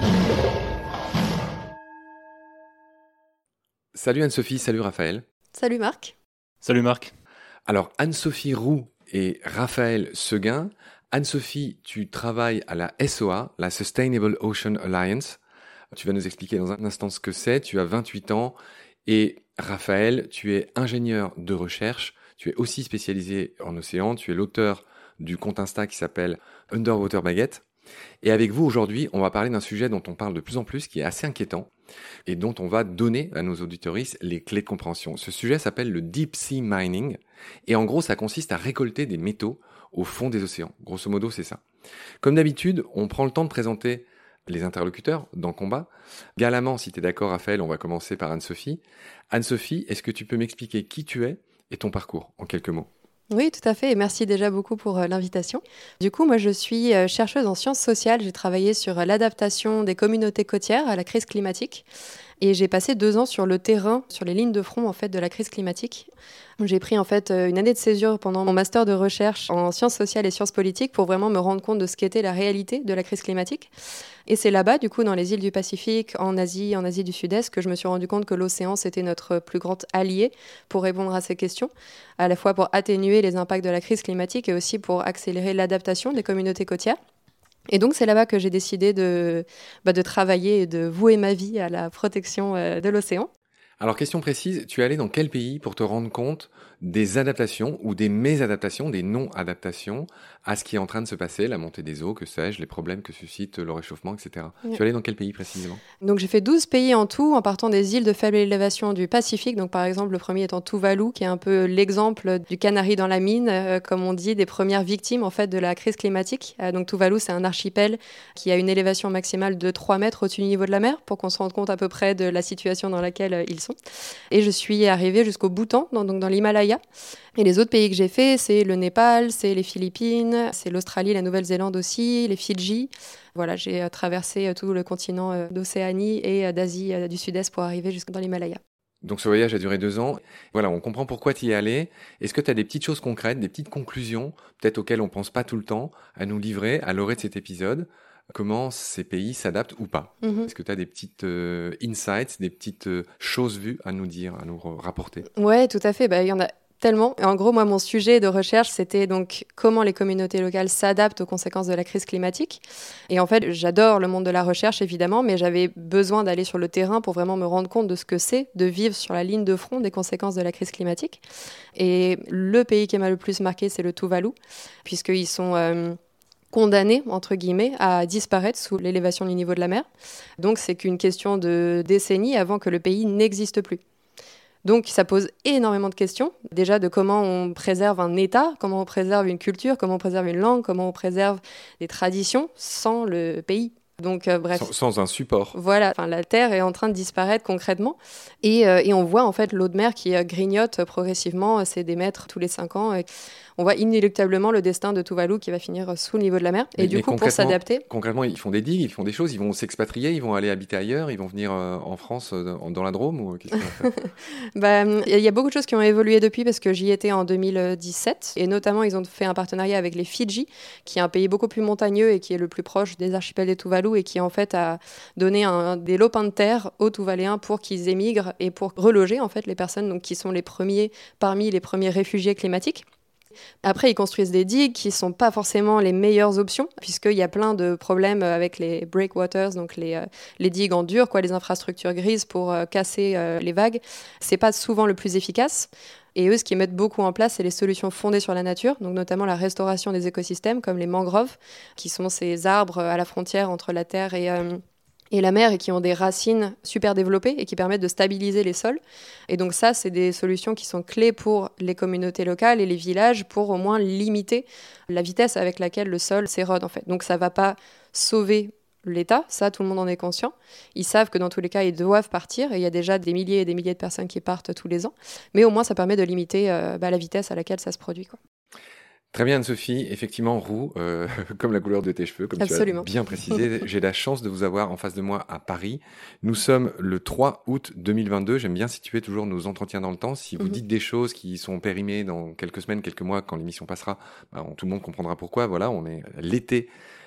Salut Anne-Sophie, salut Raphaël. Salut Marc. Salut Marc. Alors Anne-Sophie Roux et Raphaël Seguin. Anne-Sophie, tu travailles à la SOA, la Sustainable Ocean Alliance. Tu vas nous expliquer dans un instant ce que c'est. Tu as 28 ans et Raphaël, tu es ingénieur de recherche. Tu es aussi spécialisé en océan. Tu es l'auteur du compte Insta qui s'appelle Underwater Baguette. Et avec vous aujourd'hui, on va parler d'un sujet dont on parle de plus en plus, qui est assez inquiétant et dont on va donner à nos auditoristes les clés de compréhension. Ce sujet s'appelle le Deep Sea Mining et en gros, ça consiste à récolter des métaux au fond des océans. Grosso modo, c'est ça. Comme d'habitude, on prend le temps de présenter les interlocuteurs dans Combat. Galamment, si tu es d'accord, Raphaël, on va commencer par Anne-Sophie. Anne-Sophie, est-ce que tu peux m'expliquer qui tu es et ton parcours en quelques mots ? Oui, tout à fait. Et merci déjà beaucoup pour l'invitation. Du coup, moi, je suis chercheuse en sciences sociales. J'ai travaillé sur l'adaptation des communautés côtières à la crise climatique. Et j'ai passé 2 ans sur le terrain, sur les lignes de front en fait, de la crise climatique. J'ai pris en fait une année de césure pendant mon master de recherche en sciences sociales et sciences politiques pour vraiment me rendre compte de ce qu'était la réalité de la crise climatique. Et c'est là-bas, du coup, dans les îles du Pacifique, en Asie du Sud-Est, que je me suis rendu compte que l'océan, c'était notre plus grand allié pour répondre à ces questions, à la fois pour atténuer les impacts de la crise climatique et aussi pour accélérer l'adaptation des communautés côtières. Et donc, c'est là-bas que j'ai décidé de travailler et de vouer ma vie à la protection de l'océan. Alors, question précise, tu es allé dans quel pays pour te rendre compte des adaptations ou des mésadaptations, des non-adaptations à ce qui est en train de se passer, la montée des eaux, que sais-je, les problèmes que suscite le réchauffement, etc. Oui. Tu es allé dans quel pays précisément ? Donc, j'ai fait 12 pays en tout, en partant des îles de faible élévation du Pacifique. Donc, par exemple, le premier étant Tuvalu, qui est un peu l'exemple du canari dans la mine, comme on dit, des premières victimes en fait, de la crise climatique. Donc, Tuvalu, c'est un archipel qui a une élévation maximale de 3 mètres au-dessus du niveau de la mer, pour qu'on se rende compte à peu près de la situation dans laquelle ils sont. Et je suis arrivée jusqu'au Bhoutan, donc dans l'Himalaya. Et les autres pays que j'ai fait, c'est le Népal, c'est les Philippines, c'est l'Australie, la Nouvelle-Zélande aussi, les Fidji. Voilà, j'ai traversé tout le continent d'Océanie et d'Asie du Sud-Est pour arriver jusque dans l'Himalaya. Donc ce voyage a duré 2 ans. Voilà, on comprend pourquoi tu y es allé. Est-ce que tu as des petites choses concrètes, des petites conclusions, peut-être auxquelles on ne pense pas tout le temps, à nous livrer à l'orée de cet épisode ? Comment ces pays s'adaptent ou pas ? Est-ce que tu as des petites insights, des petites choses vues à nous dire, à nous rapporter ? Ouais, tout à fait. Il y en a tellement. Et en gros, moi, mon sujet de recherche, c'était donc comment les communautés locales s'adaptent aux conséquences de la crise climatique. Et en fait, j'adore le monde de la recherche, évidemment, mais j'avais besoin d'aller sur le terrain pour vraiment me rendre compte de ce que c'est de vivre sur la ligne de front des conséquences de la crise climatique. Et le pays qui m'a le plus marqué, c'est le Tuvalu, puisqu'ils sont condamnés, entre guillemets, à disparaître sous l'élévation du niveau de la mer. Donc, c'est qu'une question de décennies avant que le pays n'existe plus. Donc, ça pose énormément de questions. Déjà, de comment on préserve un État, comment on préserve une culture, comment on préserve une langue, comment on préserve des traditions sans le pays. Donc, bref. Sans un support. Voilà, la Terre est en train de disparaître concrètement. Et on voit en fait l'eau de mer qui grignote progressivement, c'est des mètres tous les 5 ans. On voit inéluctablement le destin de Tuvalu qui va finir sous le niveau de la mer. Et du coup, pour s'adapter... Concrètement, ils font des digues, ils font des choses, ils vont s'expatrier, ils vont aller habiter ailleurs, ils vont venir en France, dans la Drôme ou qu'est-ce qu'ils vont faire ? Il y a beaucoup de choses qui ont évolué depuis parce que j'y étais en 2017. Et notamment, ils ont fait un partenariat avec les Fidji, qui est un pays beaucoup plus montagneux et qui est le plus proche des archipels des Tuvalu et qui en fait a donné des lopins de terre aux Tuvaléens pour qu'ils émigrent et pour reloger en fait les personnes donc, qui sont parmi les premiers réfugiés climatiques. Après, ils construisent des digues qui ne sont pas forcément les meilleures options, puisqu'il y a plein de problèmes avec les breakwaters, donc les digues en dur, les infrastructures grises pour casser les vagues. Ce n'est pas souvent le plus efficace. Et eux, ce qu'ils mettent beaucoup en place, c'est les solutions fondées sur la nature, donc notamment la restauration des écosystèmes, comme les mangroves, qui sont ces arbres à la frontière entre la terre et la mer et qui ont des racines super développées et qui permettent de stabiliser les sols. Et donc ça, c'est des solutions qui sont clés pour les communautés locales et les villages pour au moins limiter la vitesse avec laquelle le sol s'érode en fait. Donc ça ne va pas sauver l'État, ça tout le monde en est conscient. Ils savent que dans tous les cas, ils doivent partir et il y a déjà des milliers et des milliers de personnes qui partent tous les ans. Mais au moins, ça permet de limiter la vitesse à laquelle ça se produit, quoi. Très bien Anne-Sophie, effectivement roux, comme la couleur de tes cheveux, comme Absolument. Tu as bien précisé. J'ai la chance de vous avoir en face de moi à Paris. Nous sommes le 3 août 2022, j'aime bien situer toujours nos entretiens dans le temps. Si vous dites des choses qui sont périmées dans quelques semaines, quelques mois, quand l'émission passera, tout le monde comprendra pourquoi. Voilà, on est l'été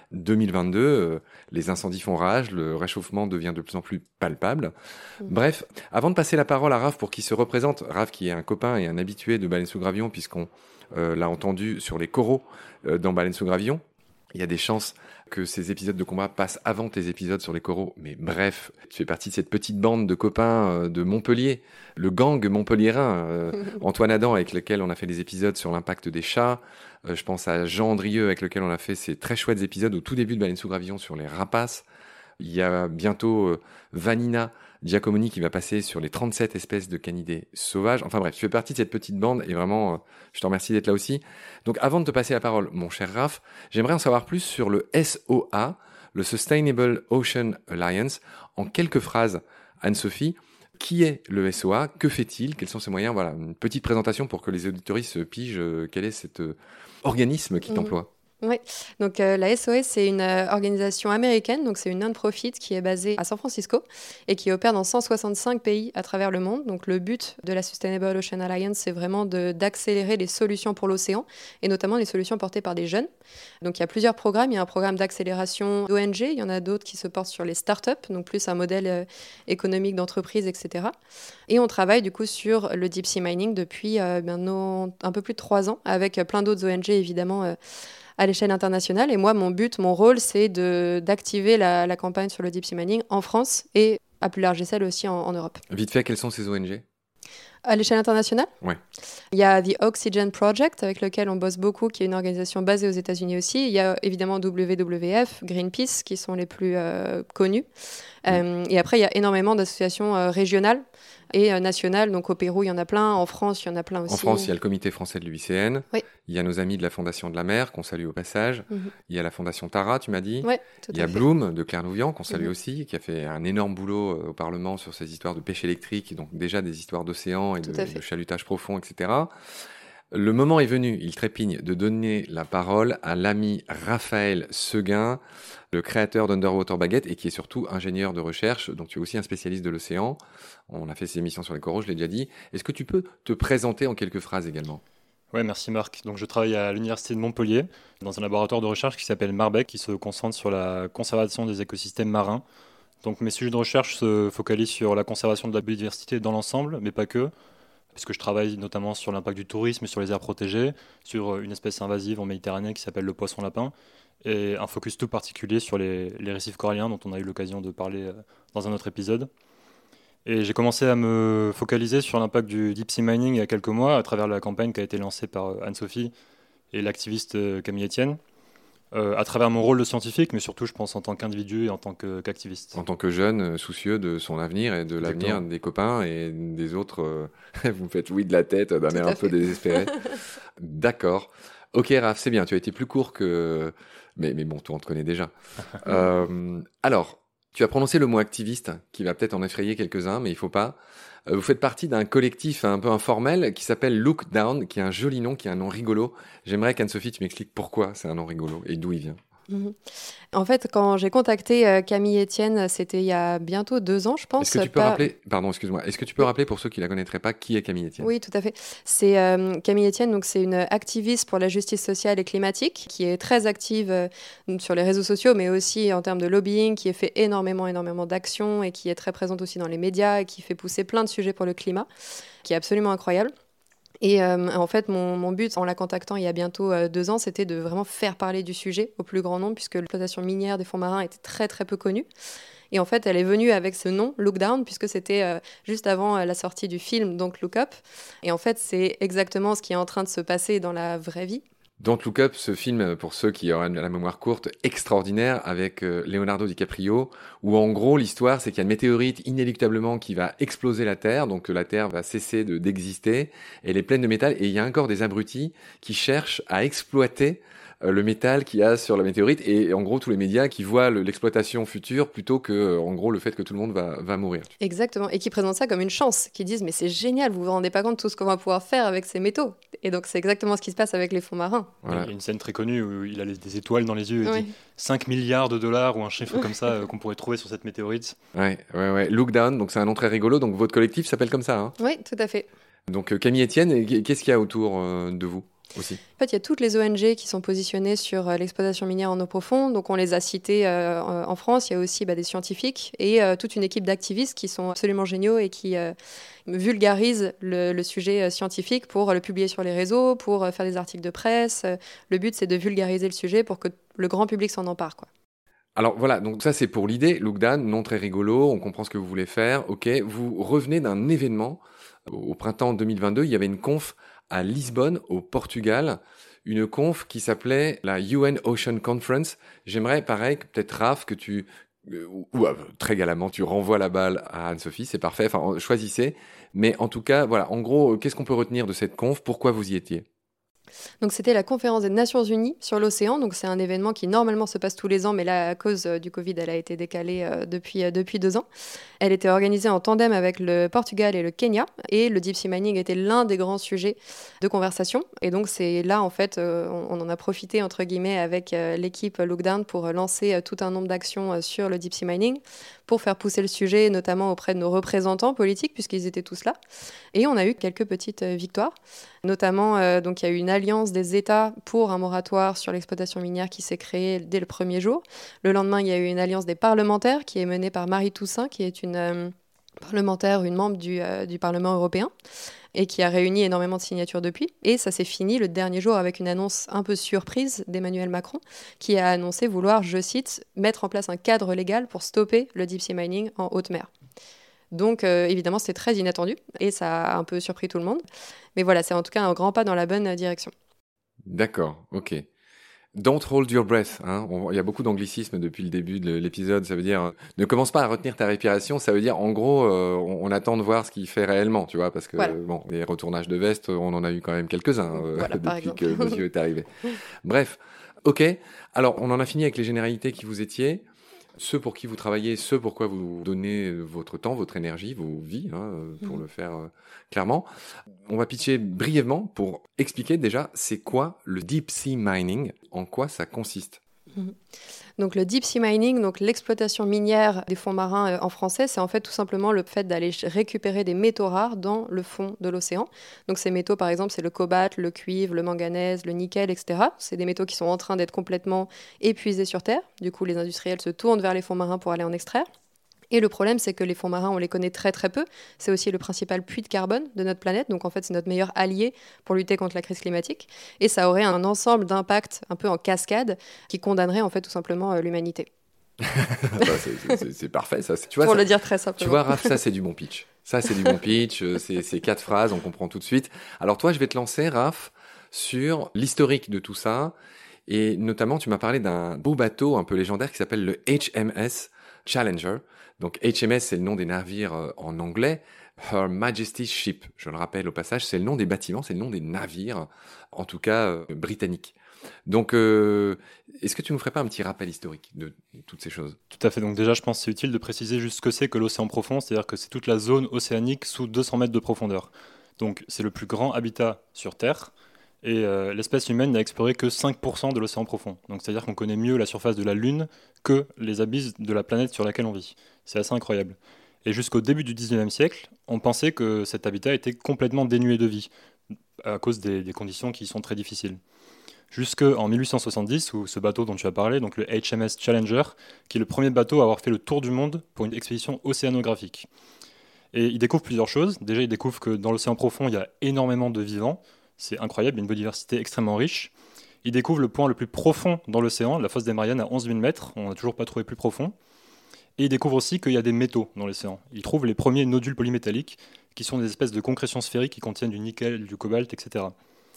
2022, les incendies font rage, le réchauffement devient de plus en plus palpable. Bref, avant de passer la parole à Raph pour qu'il se représente, Raph qui est un copain et un habitué de Baleine sous Gravillon, puisqu'on l'a entendu sur les coraux dans Baleine sous Gravillon. Il y a des chances que ces épisodes de combat passent avant tes épisodes sur les coraux. Mais bref, tu fais partie de cette petite bande de copains de Montpellier, le gang montpelliérain, Antoine Adam avec lequel on a fait des épisodes sur l'impact des chats. Je pense à Jean Andrieux avec lequel on a fait ces très chouettes épisodes au tout début de Baleine sous Gravillon sur les rapaces. Il y a bientôt Vanina Giacomoni qui va passer sur les 37 espèces de canidés sauvages. Enfin bref, tu fais partie de cette petite bande et vraiment, je te remercie d'être là aussi. Donc avant de te passer la parole, mon cher Raph, j'aimerais en savoir plus sur le SOA, le Sustainable Ocean Alliance. En quelques phrases, Anne-Sophie, qui est le SOA? Que fait-il? Quels sont ses moyens? Voilà, une petite présentation pour que les auditoristes pigent quel est cet organisme qui t'emploie. Oui, donc la SOS, c'est une organisation américaine, donc c'est une non-profit qui est basée à San Francisco et qui opère dans 165 pays à travers le monde. Donc le but de la Sustainable Ocean Alliance, c'est vraiment d'accélérer les solutions pour l'océan et notamment les solutions portées par des jeunes. Donc il y a plusieurs programmes, il y a un programme d'accélération d'ONG, il y en a d'autres qui se portent sur les startups, donc plus un modèle économique d'entreprise, etc. Et on travaille du coup sur le deep sea mining depuis maintenant un peu plus de 3 ans avec plein d'autres ONG évidemment à l'échelle internationale. Et moi, mon rôle, c'est d'activer la campagne sur le deep sea mining en France et à plus large échelle aussi en Europe. Vite fait, quelles sont ces ONG? À l'échelle internationale, ouais. Il y a The Oxygen Project, avec lequel on bosse beaucoup, qui est une organisation basée aux États-Unis aussi. Il y a évidemment WWF, Greenpeace, qui sont les plus connus. Et après, il y a énormément d'associations régionales et nationales. Donc au Pérou, il y en a plein. En France, il y en a plein aussi. En France, il y a le comité français de l'UICN. Oui. Il y a nos amis de la Fondation de la Mer, qu'on salue au passage. Il y a la Fondation Tara, tu m'as dit. Oui, tout à fait. Il y a Bloom de Claire-Nouvian, qu'on salue aussi, qui a fait un énorme boulot au Parlement sur ces histoires de pêche électrique, donc déjà des histoires d'océan et de chalutage profond, etc. Le moment est venu, il trépigne, de donner la parole à l'ami Raphaël Seguin, le créateur d'Underwater Baguette et qui est surtout ingénieur de recherche, donc tu es aussi un spécialiste de l'océan. On a fait ces émissions sur les coraux, je l'ai déjà dit. Est-ce que tu peux te présenter en quelques phrases également ? Oui, merci Marc. Donc, je travaille à l'Université de Montpellier dans un laboratoire de recherche qui s'appelle Marbec, qui se concentre sur la conservation des écosystèmes marins. Donc mes sujets de recherche se focalisent sur la conservation de la biodiversité dans l'ensemble, mais pas que, puisque je travaille notamment sur l'impact du tourisme, sur les aires protégées, sur une espèce invasive en Méditerranée qui s'appelle le poisson-lapin, et un focus tout particulier sur les récifs coralliens dont on a eu l'occasion de parler dans un autre épisode. Et j'ai commencé à me focaliser sur l'impact du deep sea mining il y a quelques mois à travers la campagne qui a été lancée par Anne-Sophie et l'activiste Camille Etienne, à travers mon rôle de scientifique, mais surtout je pense en tant qu'individu et en tant qu'activiste. En tant que jeune, soucieux de son avenir et de l'avenir des copains et des autres, vous me faites oui de la tête d'un air un peu désespéré. D'accord. Ok Raph, c'est bien, tu as été plus court que... Mais bon, toi on te connaît déjà. Alors... Tu as prononcé le mot activiste, qui va peut-être en effrayer quelques-uns, mais il faut pas. Vous faites partie d'un collectif un peu informel qui s'appelle Look Down, qui est un joli nom, qui est un nom rigolo. J'aimerais qu'Anne-Sophie, tu m'expliques pourquoi c'est un nom rigolo et d'où il vient. En fait, quand j'ai contacté Camille Etienne, c'était il y a bientôt 2 ans, je pense. Est-ce que tu peux rappeler, pardon, excuse-moi, est-ce que tu peux rappeler pour ceux qui la connaîtraient pas qui est Camille Etienne ? Oui, tout à fait. C'est Camille Etienne, donc c'est une activiste pour la justice sociale et climatique qui est très active sur les réseaux sociaux, mais aussi en termes de lobbying, qui a fait énormément d'actions et qui est très présente aussi dans les médias et qui fait pousser plein de sujets pour le climat, qui est absolument incroyable. Et en fait, mon but en la contactant il y a bientôt 2 ans, c'était de vraiment faire parler du sujet au plus grand nombre, puisque l'exploitation minière des fonds marins était très très peu connue. Et en fait, elle est venue avec ce nom, Look Down, puisque c'était juste avant la sortie du film, donc Look Up. Et en fait, c'est exactement ce qui est en train de se passer dans la vraie vie. Don't Look Up, ce film, pour ceux qui auraient la mémoire courte, extraordinaire, avec Leonardo DiCaprio, où en gros, l'histoire, c'est qu'il y a une météorite inéluctablement qui va exploser la Terre, donc la Terre va cesser d'exister, et elle est pleine de métal, et il y a encore des abrutis qui cherchent à exploiter le métal qu'il y a sur la météorite, et en gros, tous les médias qui voient l'exploitation future plutôt que, en gros, le fait que tout le monde va mourir. Exactement, et qui présentent ça comme une chance, qui disent « mais c'est génial, vous vous rendez pas compte de tout ce qu'on va pouvoir faire avec ces métaux ». Et donc, c'est exactement ce qui se passe avec les fonds marins. Voilà. Il y a une scène très connue où il a des étoiles dans les yeux et dit 5 milliards de dollars ou un chiffre comme ça qu'on pourrait trouver sur cette météorite. Ouais. Look Down, donc c'est un nom très rigolo, donc votre collectif s'appelle comme ça. Hein. Oui, tout à fait. Donc Camille Etienne, qu'est-ce qu'il y a autour de vous ? aussi. En fait, il y a toutes les ONG qui sont positionnées sur l'exploitation minière en eau profonde. Donc, on les a citées en France. Il y a aussi des scientifiques et toute une équipe d'activistes qui sont absolument géniaux et qui vulgarisent le sujet scientifique pour le publier sur les réseaux, pour faire des articles de presse. Le but, c'est de vulgariser le sujet pour que le grand public s'en empare, quoi. Alors voilà, donc ça c'est pour l'idée. Lugdan, non très rigolo, on comprend ce que vous voulez faire. Ok, vous revenez d'un événement. Au printemps 2022, il y avait une conf à Lisbonne, au Portugal. Une conf qui s'appelait la UN Ocean Conference. J'aimerais, pareil, peut-être Raph, que tu... très galamment, tu renvoies la balle à Anne-Sophie, c'est parfait. Enfin, choisissez. Mais en tout cas, voilà, en gros, qu'est-ce qu'on peut retenir de cette conf? Pourquoi vous y étiez? Donc c'était la conférence des Nations Unies sur l'océan. Donc c'est un événement qui normalement se passe tous les ans, mais là à cause du Covid, elle a été décalée depuis 2 ans. Elle était organisée en tandem avec le Portugal et le Kenya, et le deep sea mining était l'un des grands sujets de conversation. Et donc c'est là en fait, on en a profité entre guillemets avec l'équipe Lookdown pour lancer tout un nombre d'actions sur le deep sea mining, pour faire pousser le sujet, notamment auprès de nos représentants politiques, puisqu'ils étaient tous là. Et on a eu quelques petites victoires. Notamment, donc, il y a eu une alliance des États pour un moratoire sur l'exploitation minière qui s'est créée dès le premier jour. Le lendemain, il y a eu une alliance des parlementaires qui est menée par Marie Toussaint, qui est une parlementaire, une membre du Parlement européen, et qui a réuni énormément de signatures depuis. Et ça s'est fini le dernier jour avec une annonce un peu surprise d'Emmanuel Macron, qui a annoncé vouloir, je cite, mettre en place un cadre légal pour stopper le deep sea mining en haute mer. Donc évidemment, c'était très inattendu et ça a un peu surpris tout le monde. Mais voilà, c'est en tout cas un grand pas dans la bonne direction. D'accord, ok. Don't hold your breath. Hein. Il y a beaucoup d'anglicisme depuis le début de l'épisode. Ça veut dire ne commence pas à retenir ta respiration. Ça veut dire en gros, on attend de voir ce qu'il fait réellement, tu vois, parce que Voilà. bon, les retournages de veste, on en a eu quand même quelques-uns Voilà, par depuis exemple. que Monsieur est arrivé. Bref, ok. Alors, on en a fini avec les généralités qui vous étiez. Ceux pour qui vous travaillez, ceux pour quoi vous donnez votre temps, votre énergie, vos vies, pour le faire clairement. On va pitcher brièvement pour expliquer déjà c'est quoi le deep sea mining, en quoi ça consiste. Donc le deep sea mining, donc l'exploitation minière des fonds marins en français, c'est en fait tout simplement le fait d'aller récupérer des métaux rares dans le fond de l'océan. Donc ces métaux, par exemple, c'est le cobalt, le cuivre, le manganèse, le nickel, etc. C'est des métaux qui sont en train d'être complètement épuisés sur Terre. Du coup, les industriels se tournent vers les fonds marins pour aller en extraire. Et le problème, c'est que les fonds marins, on les connaît très très peu. C'est aussi le principal puits de carbone de notre planète. Donc en fait, c'est notre meilleur allié pour lutter contre la crise climatique. Et ça aurait un ensemble d'impacts un peu en cascade qui condamnerait en fait tout simplement l'humanité. C'est parfait, ça. Tu vois, pour ça, le dire très simplement. Tu vois, Raph, ça c'est du bon pitch. Ça c'est du bon pitch. C'est 4 phrases, on comprend tout de suite. Alors toi, je vais te lancer, Raph, sur l'historique de tout ça. Et notamment, tu m'as parlé d'un beau bateau un peu légendaire qui s'appelle le HMS Challenger. Donc HMS, c'est le nom des navires en anglais. Her Majesty's Ship, je le rappelle au passage, c'est le nom des bâtiments, c'est le nom des navires, en tout cas britanniques. Donc, est-ce que tu nous ferais pas un petit rappel historique de toutes ces choses? Tout à fait. Donc déjà, je pense que c'est utile de préciser juste ce que c'est que l'océan profond, c'est-à-dire que c'est toute la zone océanique sous 200 mètres de profondeur. Donc c'est le plus grand habitat sur Terre, et l'espèce humaine n'a exploré que 5% de l'océan profond. Donc c'est-à-dire qu'on connaît mieux la surface de la Lune que les abysses de la planète sur laquelle on vit. C'est assez incroyable. Et jusqu'au début du 19e siècle, on pensait que cet habitat était complètement dénué de vie, à cause des conditions qui sont très difficiles. Jusqu'en 1870, où ce bateau dont tu as parlé, donc le HMS Challenger, qui est le premier bateau à avoir fait le tour du monde pour une expédition océanographique. Et il découvre plusieurs choses. Déjà, il découvre que dans l'océan profond, il y a énormément de vivants. C'est incroyable, il y a une biodiversité extrêmement riche. Il découvre le point le plus profond dans l'océan, la fosse des Mariannes à 11 000 mètres. On n'a toujours pas trouvé plus profond. Et il découvre aussi qu'il y a des métaux dans l'océan. Il trouve les premiers nodules polymétalliques, qui sont des espèces de concrétions sphériques qui contiennent du nickel, du cobalt, etc.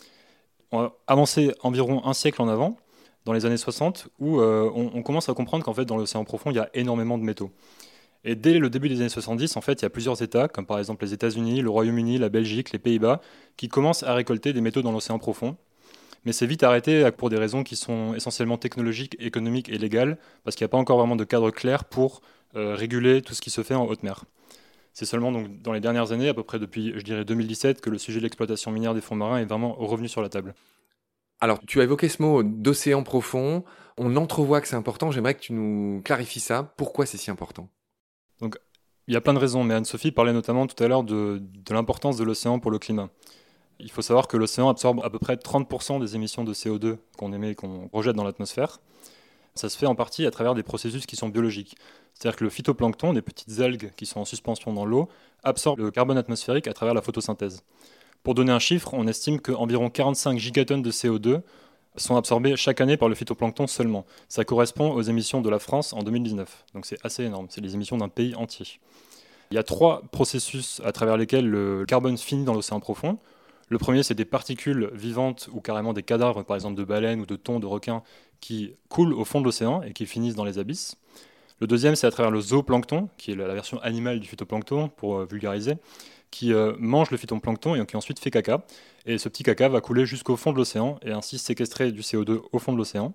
On va avancer environ un siècle en avant, dans les années 60, où on commence à comprendre qu'en fait, dans l'océan profond, il y a énormément de métaux. Et dès le début des années 70, en fait, il y a plusieurs États, comme par exemple les États-Unis, le Royaume-Uni, la Belgique, les Pays-Bas, qui commencent à récolter des métaux dans l'océan profond. Mais c'est vite arrêté pour des raisons qui sont essentiellement technologiques, économiques et légales, parce qu'il n'y a pas encore vraiment de cadre clair pour réguler tout ce qui se fait en haute mer. C'est seulement donc, dans les dernières années, à peu près depuis, je dirais, 2017, que le sujet de l'exploitation minière des fonds marins est vraiment revenu sur la table. Alors, tu as évoqué ce mot d'océan profond. On entrevoit que c'est important. J'aimerais que tu nous clarifies ça. Pourquoi c'est si important? Donc, il y a plein de raisons, mais Anne-Sophie parlait notamment tout à l'heure de l'importance de l'océan pour le climat. Il faut savoir que l'océan absorbe à peu près 30% des émissions de CO2 qu'on émet et qu'on rejette dans l'atmosphère. Ça se fait en partie à travers des processus qui sont biologiques. C'est-à-dire que le phytoplancton, des petites algues qui sont en suspension dans l'eau, absorbe le carbone atmosphérique à travers la photosynthèse. Pour donner un chiffre, on estime qu'environ 45 gigatonnes de CO2 sont absorbées chaque année par le phytoplancton seulement. Ça correspond aux émissions de la France en 2019. Donc c'est assez énorme, c'est les émissions d'un pays entier. Il y a 3 processus à travers lesquels le carbone finit dans l'océan profond. Le premier, c'est des particules vivantes ou carrément des cadavres, par exemple de baleines ou de thons, de requins, qui coulent au fond de l'océan et qui finissent dans les abysses. Le deuxième, c'est à travers le zooplancton, qui est la version animale du phytoplancton, pour vulgariser, qui mange le phytoplancton et qui ensuite fait caca. Et ce petit caca va couler jusqu'au fond de l'océan et ainsi séquestrer du CO2 au fond de l'océan.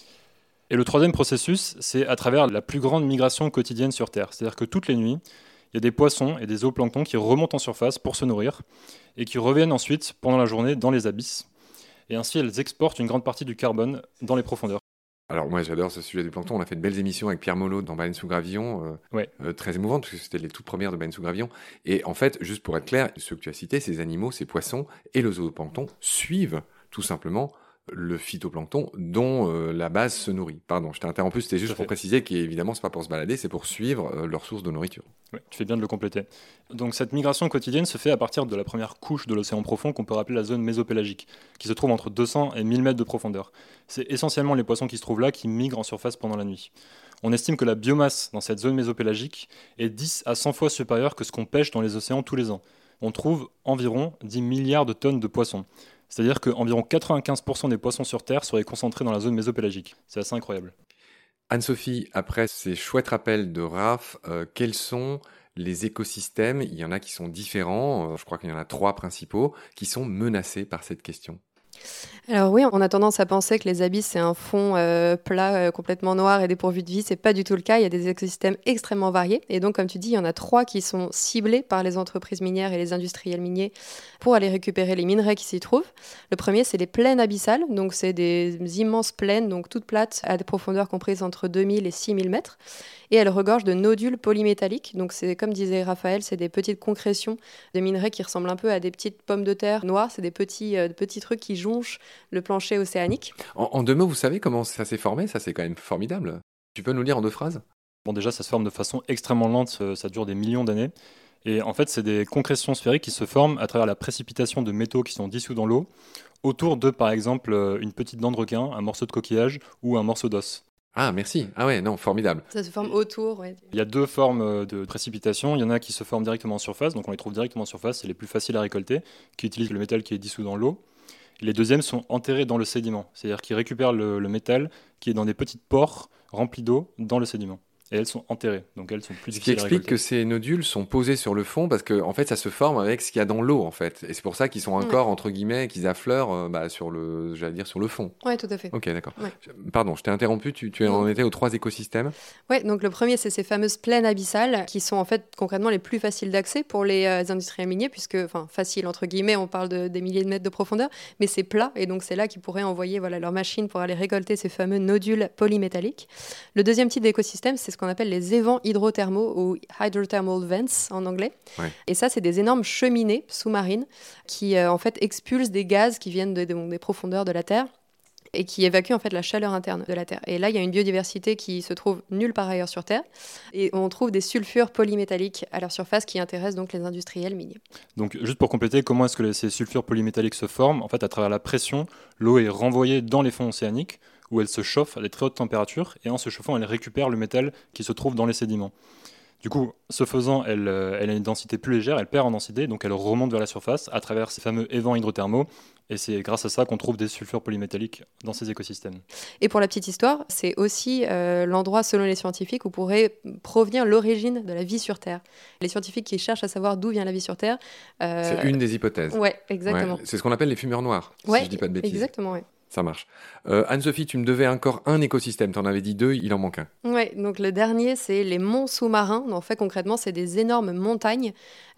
Et le troisième processus, c'est à travers la plus grande migration quotidienne sur Terre. C'est-à-dire que toutes les nuits, il y a des poissons et des zooplanctons qui remontent en surface pour se nourrir et qui reviennent ensuite pendant la journée dans les abysses. Et ainsi, elles exportent une grande partie du carbone dans les profondeurs. Alors moi j'adore ce sujet du plancton, on a fait de belles émissions avec Pierre Molot dans Baleine sous gravillon, très émouvantes parce que c'était les toutes premières de Baleine sous gravillon. Et en fait, juste pour être clair, ceux que tu as cités, ces animaux, ces poissons et le zooplancton suivent tout simplement le phytoplancton dont la base se nourrit. Pardon, je t'ai interrompu, c'était juste pour préciser qu'évidemment c'est pas pour se balader, c'est pour suivre leur source de nourriture. Oui, tu fais bien de le compléter. Donc cette migration quotidienne se fait à partir de la première couche de l'océan profond qu'on peut rappeler la zone mésopélagique, qui se trouve entre 200 et 1000 mètres de profondeur. C'est essentiellement les poissons qui se trouvent là qui migrent en surface pendant la nuit. On estime que la biomasse dans cette zone mésopélagique est 10 à 100 fois supérieure que ce qu'on pêche dans les océans tous les ans. On trouve environ 10 milliards de tonnes de poissons. C'est-à-dire qu'environ 95% des poissons sur Terre seraient concentrés dans la zone mésopélagique. C'est assez incroyable. Anne-Sophie, après ces chouettes rappels de Raph, quels sont les écosystèmes, il y en a qui sont différents, je crois qu'il y en a 3 principaux, qui sont menacés par cette question? Alors oui, on a tendance à penser que les abysses, c'est un fond plat, complètement noir et dépourvu de vie. C'est pas du tout le cas. Il y a des écosystèmes extrêmement variés. Et donc, comme tu dis, il y en a 3 qui sont ciblés par les entreprises minières et les industriels miniers pour aller récupérer les minerais qui s'y trouvent. Le premier, c'est les plaines abyssales. Donc, c'est des immenses plaines, donc toutes plates, à des profondeurs comprises entre 2000 et 6000 mètres. Et elles regorgent de nodules polymétalliques. Donc, c'est comme disait Raphaël, c'est des petites concrétions de minerais qui ressemblent un peu à des petites pommes de terre noires. C'est des petits trucs qui jonchent le plancher océanique. En 2 mots, vous savez comment ça s'est formé? Ça, c'est quand même formidable. Tu peux nous lire en 2 phrases? Bon, déjà, ça se forme de façon extrêmement lente, ça dure des millions d'années. Et en fait, c'est des concrétions sphériques qui se forment à travers la précipitation de métaux qui sont dissous dans l'eau, autour de, par exemple, une petite dent de requin, un morceau de coquillage ou un morceau d'os. Ah, merci. Ah ouais, non, formidable. Ça se forme autour, ouais. Il y a 2 formes de précipitation. Il y en a qui se forment directement en surface, donc on les trouve directement en surface, c'est les plus faciles à récolter, qui utilisent le métal qui est dissous dans l'eau. Les deuxièmes sont enterrés dans le sédiment, c'est-à-dire qu'ils récupèrent le métal qui est dans des petites pores remplis d'eau dans le sédiment. Et elles sont enterrées, donc elles sont plus difficiles à récolter. Ce qui explique que ces nodules sont posés sur le fond parce que en fait ça se forme avec ce qu'il y a dans l'eau en fait, et c'est pour ça qu'ils sont encore entre guillemets qu'ils affleurent sur le, j'allais dire sur le fond. Ouais, tout à fait. Ok, d'accord. Ouais. Pardon, je t'ai interrompu. Tu en étais aux 3 écosystèmes. Ouais, donc le premier c'est ces fameuses plaines abyssales qui sont en fait concrètement les plus faciles d'accès pour les industriels miniers puisque, enfin facile entre guillemets, on parle des milliers de mètres de profondeur, mais c'est plat et donc c'est là qu'ils pourraient envoyer leurs machines pour aller récolter ces fameux nodules polymétalliques. Le deuxième type d'écosystème, c'est ce qu'on appelle les évents hydrothermaux ou hydrothermal vents en anglais. Ouais. Et ça, c'est des énormes cheminées sous-marines qui en fait expulsent des gaz qui viennent des profondeurs de la Terre et qui évacuent en fait la chaleur interne de la Terre. Et là, il y a une biodiversité qui se trouve nulle part ailleurs sur Terre. Et on trouve des sulfures polymétalliques à leur surface qui intéressent donc les industriels miniers. Donc, juste pour compléter, comment est-ce que ces sulfures polymétalliques se forment? En fait, à travers la pression, l'eau est renvoyée dans les fonds océaniques où elle se chauffe à des très hautes températures et en se chauffant, elle récupère le métal qui se trouve dans les sédiments. Du coup, ce faisant, elle a une densité plus légère, elle perd en densité, donc elle remonte vers la surface à travers ces fameux évents hydrothermaux. Et c'est grâce à ça qu'on trouve des sulfures polymétalliques dans ces écosystèmes. Et pour la petite histoire, c'est aussi l'endroit, selon les scientifiques, où pourrait provenir l'origine de la vie sur Terre. Les scientifiques qui cherchent à savoir d'où vient la vie sur Terre. C'est une des hypothèses. Ouais, exactement. Ouais, c'est ce qu'on appelle les fumeurs noirs, si je dis pas de bêtises. Exactement, ouais. Ça marche. Anne-Sophie, tu me devais encore un écosystème. Tu en avais dit 2, il en manque un. Oui, donc le dernier, c'est les monts sous-marins. En fait, concrètement, c'est des énormes montagnes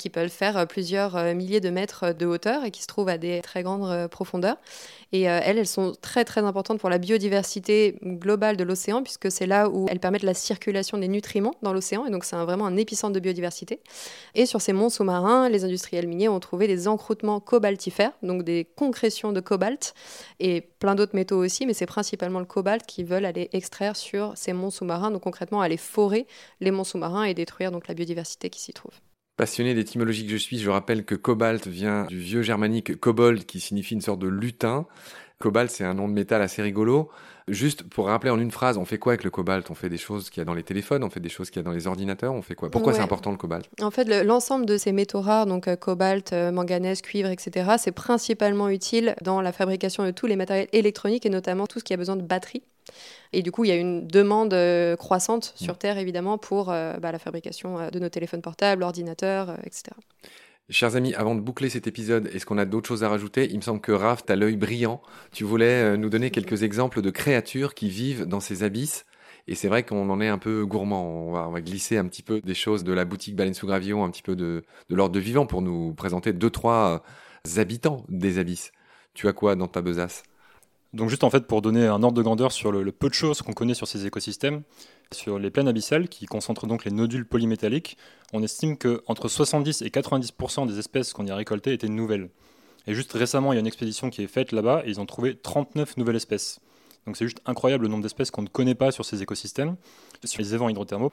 qui peuvent faire plusieurs milliers de mètres de hauteur et qui se trouvent à des très grandes profondeurs. Et elles sont très très importantes pour la biodiversité globale de l'océan, puisque c'est là où elles permettent la circulation des nutriments dans l'océan, et donc c'est vraiment un épicentre de biodiversité. Et sur ces monts sous-marins, les industriels miniers ont trouvé des encroûtements cobaltifères, donc des concrétions de cobalt, et plein d'autres métaux aussi, mais c'est principalement le cobalt qu'ils veulent aller extraire sur ces monts sous-marins, donc concrètement aller forer les monts sous-marins et détruire donc la biodiversité qui s'y trouve. Passionné d'étymologie que je suis, je rappelle que cobalt vient du vieux germanique kobold qui signifie une sorte de lutin. Cobalt, c'est un nom de métal assez rigolo. Juste pour rappeler en une phrase, on fait quoi avec le cobalt ? On fait des choses qu'il y a dans les téléphones, on fait des choses qu'il y a dans les ordinateurs, on fait quoi ? Pourquoi c'est important le cobalt ? En fait, l'ensemble de ces métaux rares, donc cobalt, manganèse, cuivre, etc., c'est principalement utile dans la fabrication de tous les matériels électroniques et notamment tout ce qui a besoin de batteries. Et du coup, il y a une demande croissante sur Terre, évidemment, pour la fabrication de nos téléphones portables, ordinateurs, etc. Chers amis, avant de boucler cet épisode, est-ce qu'on a d'autres choses à rajouter ? Il me semble que Raph, t'as l'œil brillant. Tu voulais nous donner quelques exemples de créatures qui vivent dans ces abysses. Et c'est vrai qu'on en est un peu gourmand. On va glisser un petit peu des choses de la boutique Baleine sous Gravillon, un petit peu de l'ordre de vivant pour nous présenter 2-3 habitants des abysses. Tu as quoi dans ta besace ? Donc juste en fait pour donner un ordre de grandeur sur le peu de choses qu'on connaît sur ces écosystèmes, sur les plaines abyssales qui concentrent donc les nodules polymétalliques, on estime qu'entre 70 et 90% des espèces qu'on y a récoltées étaient nouvelles. Et juste récemment, il y a une expédition qui est faite là-bas et ils ont trouvé 39 nouvelles espèces. Donc c'est juste incroyable le nombre d'espèces qu'on ne connaît pas sur ces écosystèmes. Sur les évents hydrothermaux,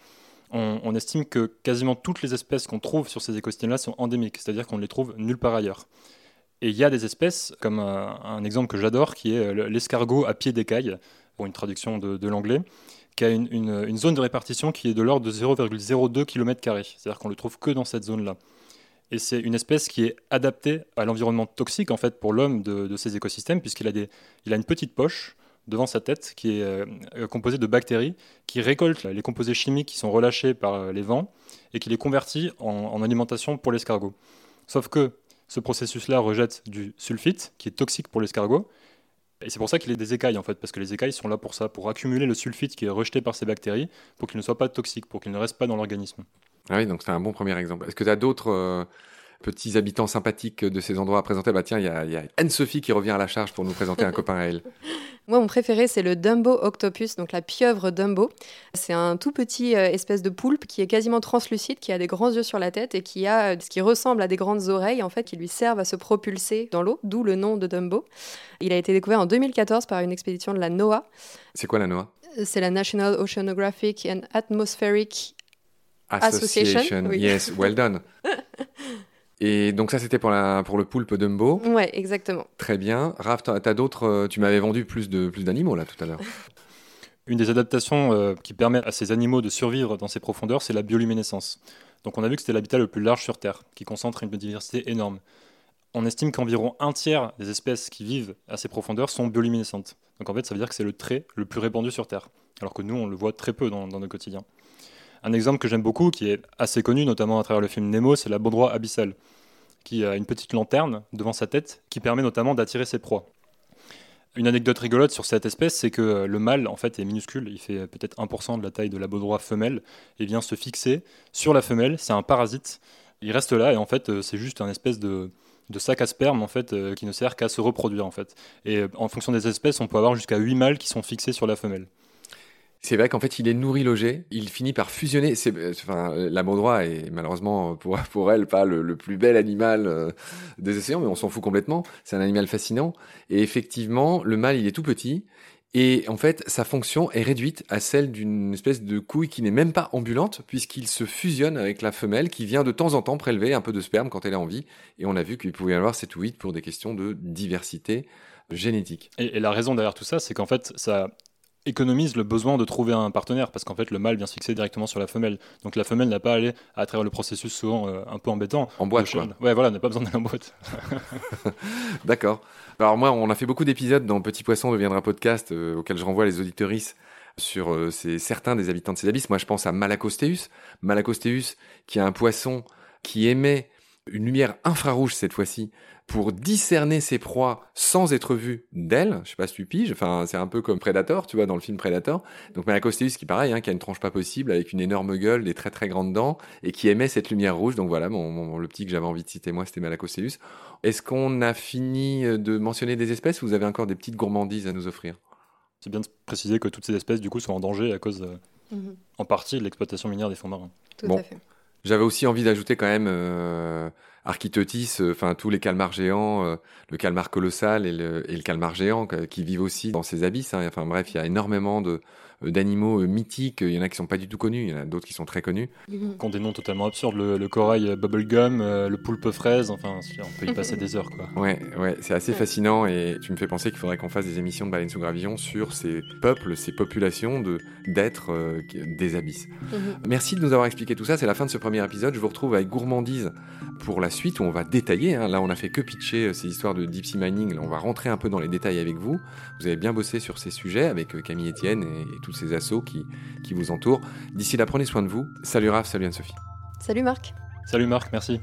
on estime que quasiment toutes les espèces qu'on trouve sur ces écosystèmes-là sont endémiques, c'est-à-dire qu'on ne les trouve nulle part ailleurs. Et il y a des espèces, comme un exemple que j'adore, qui est l'escargot à pied d'écaille, pour une traduction de l'anglais, qui a une zone de répartition qui est de l'ordre de 0,02 km². C'est-à-dire qu'on ne le trouve que dans cette zone-là. Et c'est une espèce qui est adaptée à l'environnement toxique en fait, pour l'homme de ces écosystèmes, puisqu'il a une petite poche devant sa tête qui est composée de bactéries qui récoltent les composés chimiques qui sont relâchés par les vents et qui les convertit en alimentation pour l'escargot. Sauf que ce processus-là rejette du sulfite, qui est toxique pour l'escargot. Et c'est pour ça qu'il y a des écailles, en fait, parce que les écailles sont là pour ça, pour accumuler le sulfite qui est rejeté par ces bactéries, pour qu'il ne soit pas toxique, pour qu'il ne reste pas dans l'organisme. Ah oui, donc c'est un bon premier exemple. Est-ce que tu as d'autres petits habitants sympathiques de ces endroits à présenter ? Bah tiens, il y a Anne-Sophie qui revient à la charge pour nous présenter un copain à elle. Moi, mon préféré, c'est le Dumbo octopus, donc la pieuvre Dumbo. C'est un tout petit espèce de poulpe qui est quasiment translucide, qui a des grands yeux sur la tête et qui a ce qui ressemble à des grandes oreilles, en fait, qui lui servent à se propulser dans l'eau, d'où le nom de Dumbo. Il a été découvert en 2014 par une expédition de la NOAA. C'est quoi la NOAA ? C'est la National Oceanographic and Atmospheric Association. Oui. Yes, well done. Et donc ça, c'était pour le poulpe Dumbo. Ouais, exactement. Très bien. Raph, t'as d'autres... Tu m'avais vendu plus d'animaux, là, tout à l'heure. Une des adaptations qui permet à ces animaux de survivre dans ces profondeurs, c'est la bioluminescence. Donc on a vu que c'était l'habitat le plus large sur Terre, qui concentre une biodiversité énorme. On estime qu'environ un tiers des espèces qui vivent à ces profondeurs sont bioluminescentes. Donc en fait, ça veut dire que c'est le trait le plus répandu sur Terre, alors que nous, on le voit très peu dans nos quotidiens. Un exemple que j'aime beaucoup, qui est assez connu, notamment à travers le film Nemo, c'est la baudroie abyssale, qui a une petite lanterne devant sa tête, qui permet notamment d'attirer ses proies. Une anecdote rigolote sur cette espèce, c'est que le mâle en fait, est minuscule, il fait peut-être 1% de la taille de la baudroie femelle, et vient se fixer sur la femelle, c'est un parasite, il reste là, et en fait, c'est juste un espèce de sac à sperme en fait, qui ne sert qu'à se reproduire. En fait. Et en fonction des espèces, on peut avoir jusqu'à 8 mâles qui sont fixés sur la femelle. C'est vrai qu'en fait, il est nourri-logé, il finit par fusionner. La baudroie est malheureusement pour elle pas le plus bel animal des océans, mais on s'en fout complètement. C'est un animal fascinant. Et effectivement, le mâle, il est tout petit. Et en fait, sa fonction est réduite à celle d'une espèce de couille qui n'est même pas ambulante, puisqu'il se fusionne avec la femelle qui vient de temps en temps prélever un peu de sperme quand elle a envie. Et on a vu qu'il pouvait y avoir 7 ou 8 pour des questions de diversité génétique. Et la raison derrière tout ça, c'est qu'en fait, ça économise le besoin de trouver un partenaire, parce qu'en fait, le mâle vient se fixer directement sur la femelle. Donc la femelle n'a pas à aller à travers le processus souvent un peu embêtant. En boîte, quoi. Ouais, voilà, n'a pas besoin d'aller en boîte. D'accord. Alors moi, on a fait beaucoup d'épisodes dans Petit Poisson deviendra podcast, auquel je renvoie les auditorices sur certains des habitants de ces abysses. Moi, je pense à Malacosteus. Malacosteus, qui est un poisson qui émet une lumière infrarouge cette fois-ci, pour discerner ses proies sans être vu d'elle. Je sais pas si tu piges, enfin, c'est un peu comme Predator, tu vois, dans le film Predator. Donc Malacosteus qui pareil, qui a une tronche pas possible, avec une énorme gueule, des très très grandes dents, et qui émet cette lumière rouge. Donc voilà, le petit que j'avais envie de citer moi, c'était Malacosteus. Est-ce qu'on a fini de mentionner des espèces ou vous avez encore des petites gourmandises à nous offrir? C'est bien de préciser que toutes ces espèces, du coup, sont en danger à cause, en partie, de l'exploitation minière des fonds marins. Tout à fait. J'avais aussi envie d'ajouter quand même Architeuthis, enfin tous les calmars géants, le calmar colossal et le calmar géant qui vivent aussi dans ces abysses. Enfin bref, il y a énormément d'animaux mythiques. Il y en a qui sont pas du tout connus, il y en a d'autres qui sont très connus. Qui ont des noms totalement absurdes. Le corail bubblegum, le poulpe fraise, enfin on peut y passer des heures, quoi. Ouais, c'est assez fascinant et tu me fais penser qu'il faudrait qu'on fasse des émissions de Baleines sous gravillon sur ces peuples, ces populations d'êtres des abysses. Merci de nous avoir expliqué tout ça, c'est la fin de ce premier épisode. Je vous retrouve avec Gourmandise pour la suite où on va détailler. Là, on a fait que pitcher ces histoires de deep sea mining. Là, on va rentrer un peu dans les détails avec vous. Vous avez bien bossé sur ces sujets avec Camille Etienne et tous ces assos qui vous entourent. D'ici là, prenez soin de vous. Salut Raph, salut Anne-Sophie. Salut Marc. Salut Marc, merci.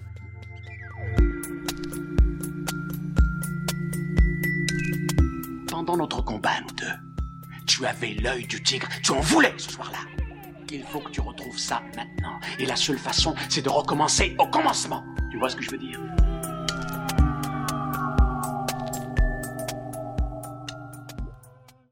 Pendant notre combat, nous deux, tu avais l'œil du tigre, tu en voulais ce soir-là. Il faut que tu retrouves ça maintenant. Et la seule façon, c'est de recommencer au commencement. Tu vois ce que je veux dire ?